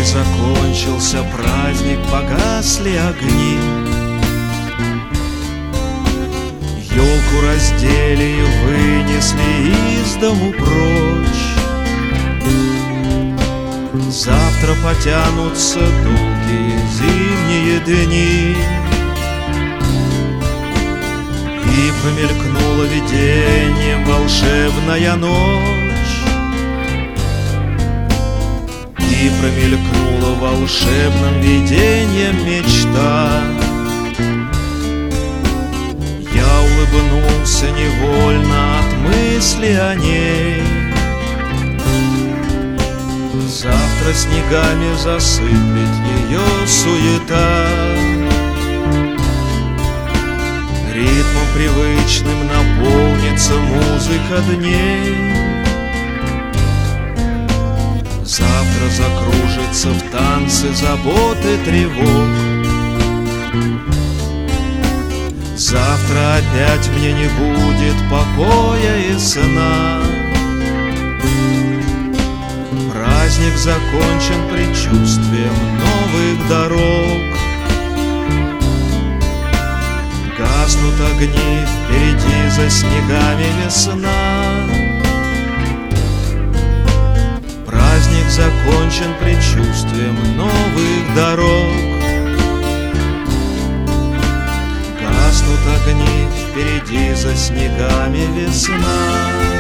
Весной закончился праздник, погасли огни. Елку раздели и вынесли из дому прочь. Завтра потянутся долгие зимние дни. И промелькнуло видением волшебная ночь. И промелькнула волшебным видением мечта. Я улыбнулся невольно от мысли о ней. Завтра снегами засыплет ее суета. Ритмом привычным наполнится музыка дней. Завтра закружится в танце заботы тревог. Завтра опять мне не будет покоя и сна. Праздник закончен предчувствием новых дорог. Гаснут огни, впереди за снегами весна. Праздник закончен предчувствием новых дорог. Гаснут огни, впереди за снегами весна.